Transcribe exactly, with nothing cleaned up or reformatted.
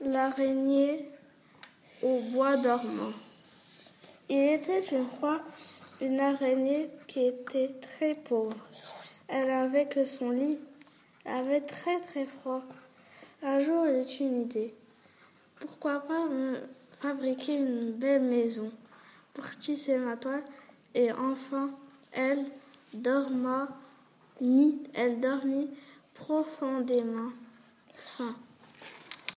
L'araignée au bois dormant. Il était une fois une araignée qui était très pauvre. Elle n'avait que son lit. Elle avait très très froid. Un jour, elle eut une idée. Pourquoi pas me fabriquer une belle maison pour tisser ma toile? Et enfin, elle dorma, elle dormit profondément. Fin.